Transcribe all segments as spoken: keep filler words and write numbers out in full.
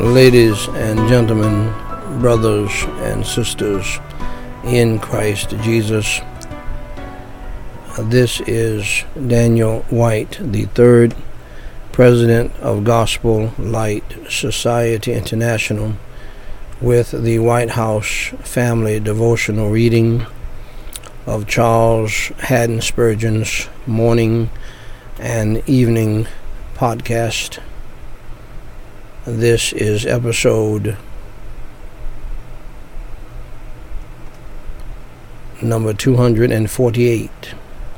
Ladies and gentlemen, brothers and sisters in Christ Jesus, this is Daniel White, the third president of Gospel Light Society International, with the White House Family Devotional reading of Charles Haddon Spurgeon's morning and evening podcast. This is episode number two hundred forty-eight.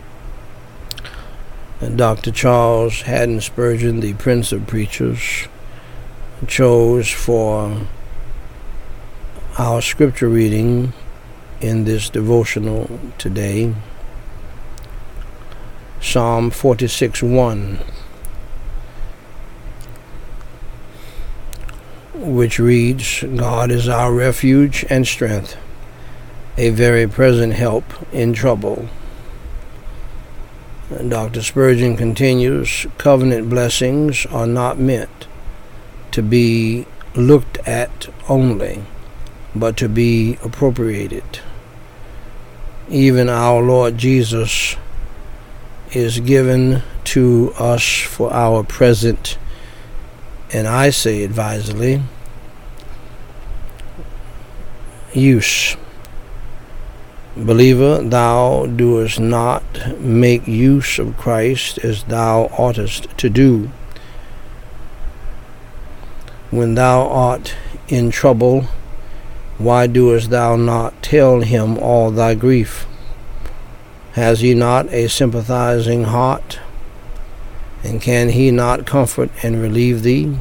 Doctor Charles Haddon Spurgeon, the Prince of Preachers, chose for our scripture reading in this devotional today Psalm forty-six one, which reads, God is our refuge and strength, a very present help in trouble. And Doctor Spurgeon continues, covenant blessings are not meant to be looked at only, but to be appropriated. Even our Lord Jesus is given to us for our present, and I say advisedly, use. Believer, thou doest not make use of Christ as thou oughtest to do. When thou art in trouble, why doest thou not tell him all thy grief? Has he not a sympathizing heart? And can he not comfort and relieve thee?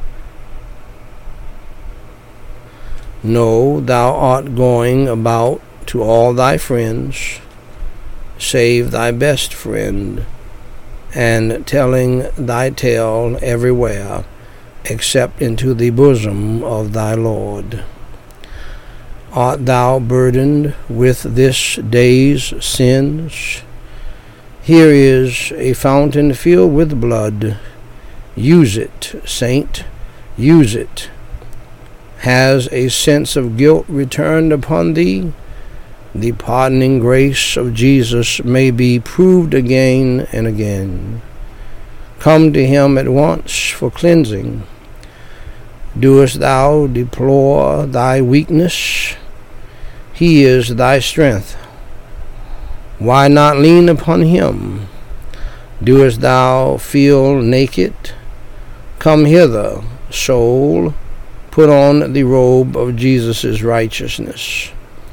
No, thou art going about to all thy friends, save thy best friend, and telling thy tale everywhere, except into the bosom of thy Lord. Art thou burdened with this day's sins? Here is a fountain filled with blood. Use it, saint, use it. Has a sense of guilt returned upon thee? The pardoning grace of Jesus may be proved again and again. Come to him at once for cleansing. Doest thou deplore thy weakness? He is thy strength. Why not lean upon him? Doest thou feel naked? Come hither, soul, put on the robe of Jesus' righteousness.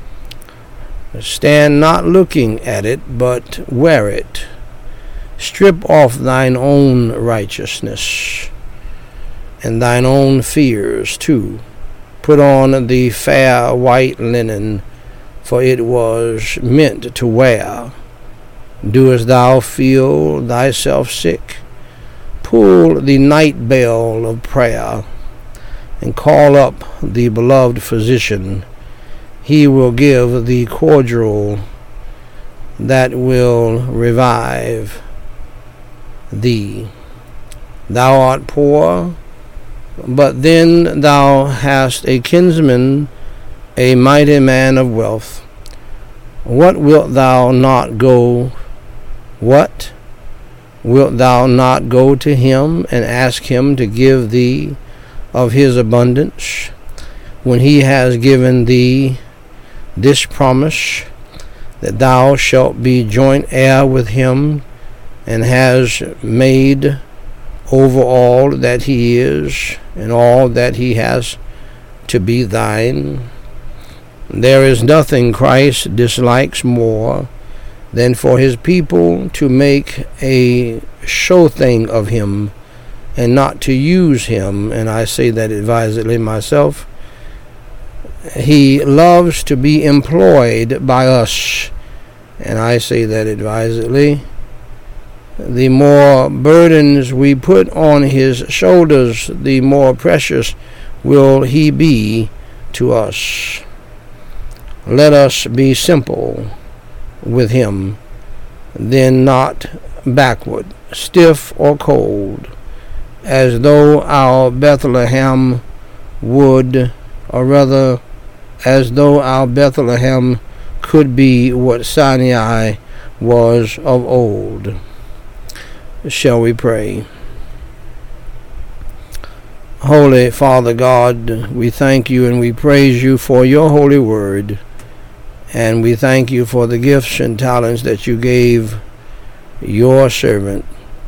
Stand not looking at it, but wear it. Strip off thine own righteousness, and thine own fears too. Put on the fair white linen, for it was meant to wear. Doest thou feel thyself sick? Pull the night bell of prayer, and call up the beloved physician. He will give the cordial that will revive thee. Thou art poor, but then thou hast a kinsman, a mighty man of wealth. What wilt thou not go? What? Wilt thou not go to him and ask him to give thee of his abundance, when he has given thee this promise, that thou shalt be joint heir with him, and has made over all that he is, and all that he has to be thine? There is nothing Christ dislikes more than for his people to make a show thing of him, and not to use him, and I say that advisedly myself. He loves to be employed by us, and I say that advisedly. The more burdens we put on his shoulders, the more precious will he be to us. Let us be simple with him, then not backward, stiff or cold, as though our Bethlehem would, or rather, as though our Bethlehem could be what Sinai was of old. Shall we pray? Holy Father God, we thank you and we praise you for your holy word, and we thank you for the gifts and talents that you gave your servant,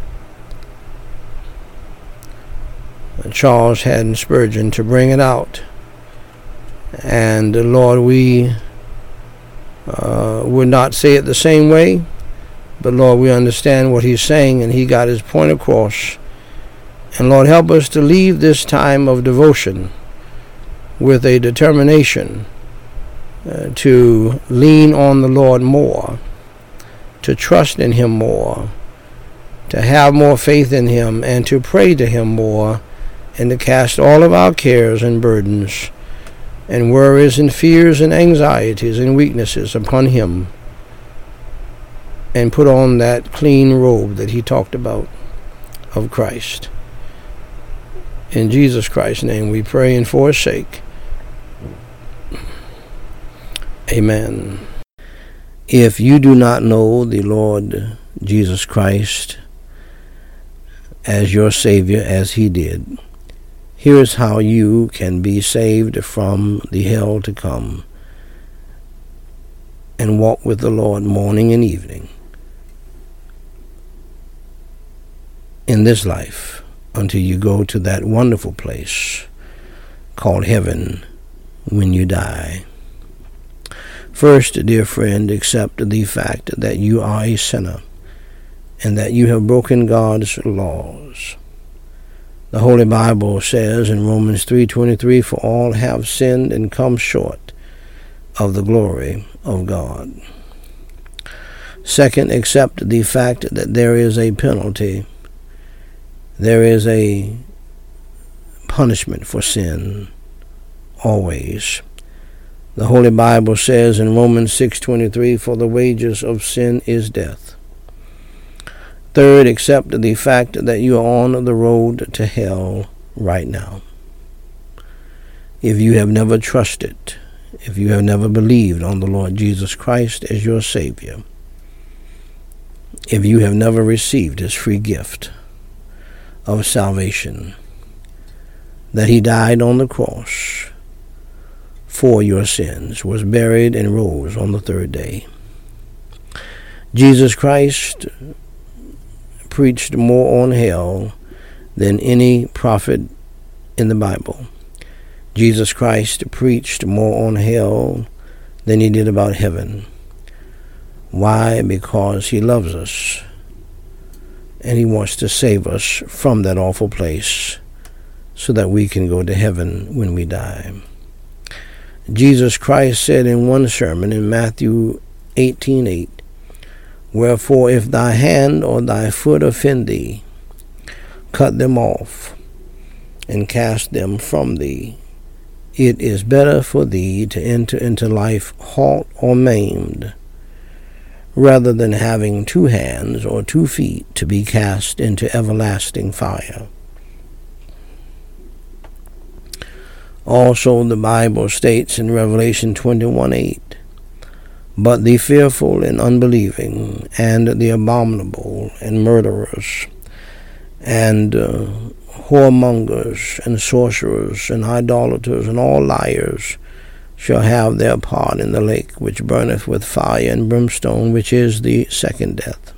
Charles Haddon Spurgeon, to bring it out. And Lord, we uh, would not say it the same way, but Lord, we understand what he's saying, and he got his point across. And Lord, help us to leave this time of devotion with a determination uh, to lean on the Lord more, to trust in him more, to have more faith in him, and to pray to him more, and to cast all of our cares and burdens and worries and fears and anxieties and weaknesses upon him, and put on that clean robe that he talked about of Christ. In Jesus Christ's name we pray, and for his sake. Amen. If you do not know the Lord Jesus Christ as your Savior as he did, here is how you can be saved from the hell to come and walk with the Lord morning and evening in this life until you go to that wonderful place called heaven when you die. First, dear friend, accept the fact that you are a sinner and that you have broken God's laws. The Holy Bible says in Romans three twenty-three, "For all have sinned and come short of the glory of God." Second, accept the fact that there is a penalty. There is a punishment for sin, always. The Holy Bible says in Romans six twenty-three, "For the wages of sin is death." Third, accept the fact that you are on the road to hell right now. If you have never trusted, if you have never believed on the Lord Jesus Christ as your Savior, if you have never received his free gift of salvation, that he died on the cross for your sins, was buried, and rose on the third day. Jesus Christ preached more on hell than any prophet in the Bible. Jesus Christ preached more on hell than he did about heaven. Why? Because he loves us, and he wants to save us from that awful place so that we can go to heaven when we die. Jesus Christ said in one sermon in Matthew eighteen eight, "Wherefore if thy hand or thy foot offend thee, cut them off, and cast them from thee. It is better for thee to enter into life halt or maimed, rather than having two hands or two feet to be cast into everlasting fire." Also the Bible states in Revelation twenty-one eight, "But the fearful and unbelieving, and the abominable, and murderers, and uh, whoremongers, and sorcerers, and idolaters, and all liars, shall have their part in the lake which burneth with fire and brimstone, which is the second death."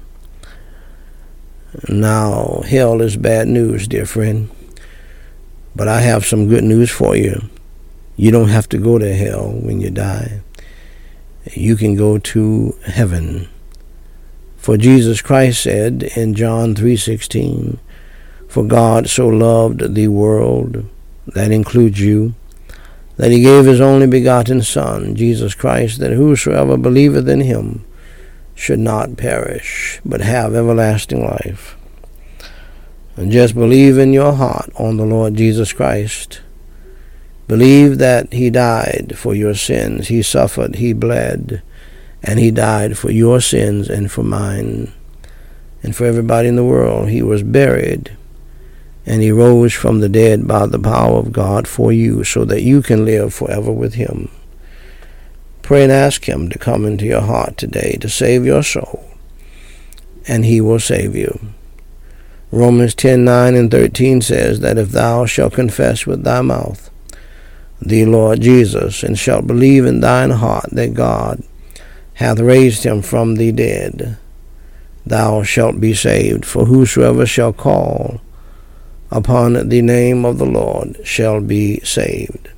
Now, hell is bad news, dear friend, but I have some good news for you. You don't have to go to hell when you die. You can go to heaven. For Jesus Christ said in John three sixteen, "For God so loved the world," that includes you, "that he gave his only begotten Son, Jesus Christ, that whosoever believeth in him should not perish, but have everlasting life." And just believe in your heart on the Lord Jesus Christ. Believe that he died for your sins. He suffered, he bled, and he died for your sins and for mine and for everybody in the world. He was buried, and he rose from the dead by the power of God for you, so that you can live forever with him. Pray and ask him to come into your heart today to save your soul, and he will save you. Romans ten nine and thirteen says that if thou shalt confess with thy mouth the Lord Jesus, and shalt believe in thine heart that God hath raised him from the dead, thou shalt be saved. For whosoever shall call upon the name of the Lord shall be saved.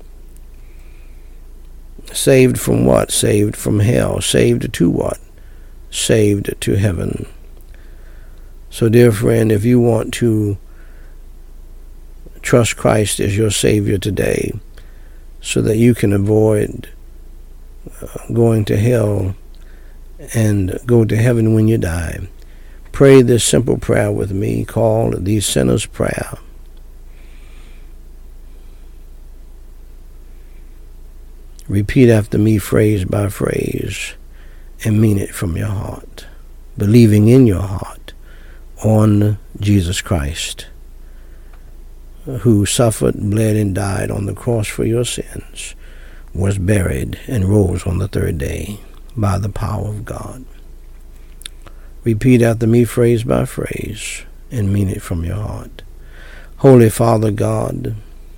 Saved from what? Saved from hell. Saved to what? Saved to heaven. So, dear friend, if you want to trust Christ as your Savior today, so that you can avoid going to hell and go to heaven when you die, pray this simple prayer with me called the Sinner's Prayer. Repeat after me phrase by phrase and mean it from your heart, believing in your heart on Jesus Christ, who suffered, bled, and died on the cross for your sins, was buried, and rose on the third day by the power of God. Repeat after me phrase by phrase and mean it from your heart. Holy Father God,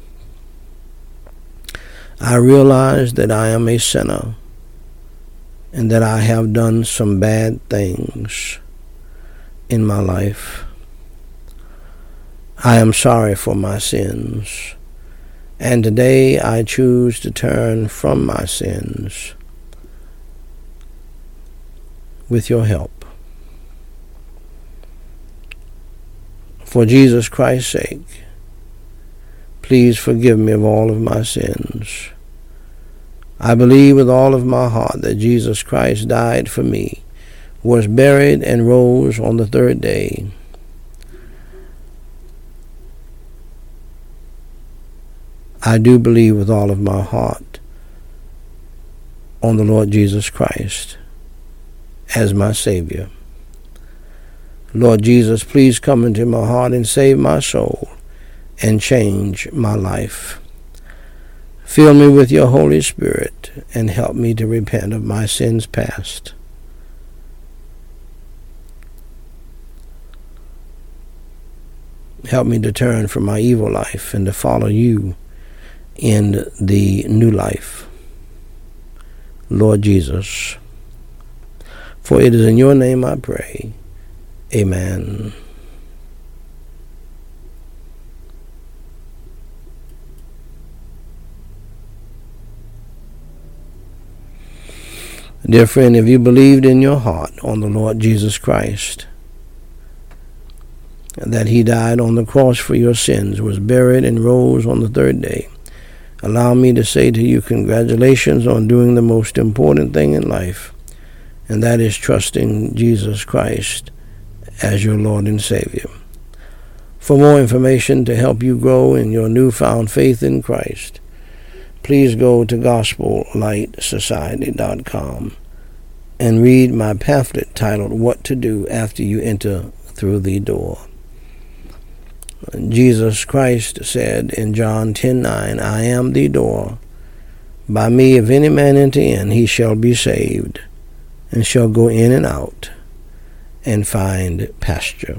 I realize that I am a sinner and that I have done some bad things in my life. I am sorry for my sins, and today I choose to turn from my sins with your help. For Jesus Christ's sake, please forgive me of all of my sins. I believe with all of my heart that Jesus Christ died for me, was buried, and rose on the third day. I do believe with all of my heart on the Lord Jesus Christ as my Savior. Lord Jesus, please come into my heart and save my soul and change my life. Fill me with your Holy Spirit and help me to repent of my sins past. Help me to turn from my evil life and to follow you in the new life, Lord Jesus. For it is in your name I pray. Amen. Dear friend, if you believed in your heart on the Lord Jesus Christ, that he died on the cross for your sins, was buried, and rose on the third day, allow me to say to you, congratulations on doing the most important thing in life, and that is trusting Jesus Christ as your Lord and Savior. For more information to help you grow in your newfound faith in Christ, please go to gospel light society dot com and read my pamphlet titled What to Do After You Enter Through the Door. Jesus Christ said in John ten nine, I am the door. By me, if any man enter in, he shall be saved, and shall go in and out, and find pasture.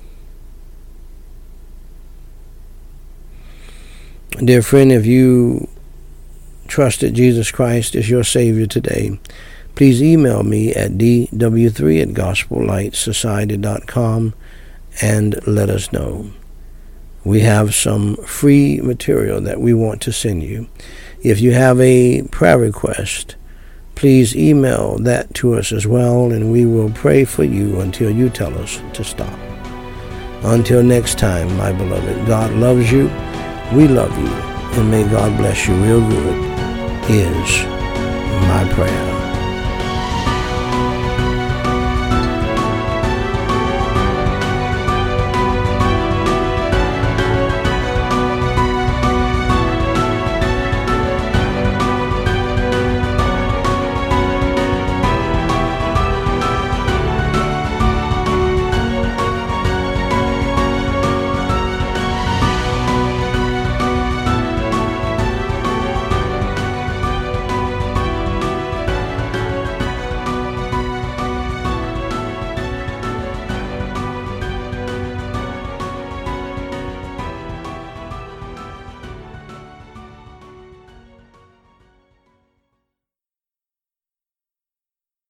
Dear friend, if you trusted Jesus Christ as your Savior today, please email me at d w three at gospel light society dot com and let us know. We have some free material that we want to send you. If you have a prayer request, please email that to us as well, and we will pray for you until you tell us to stop. Until next time, my beloved, God loves you, we love you, and may God bless you real good, is my prayer.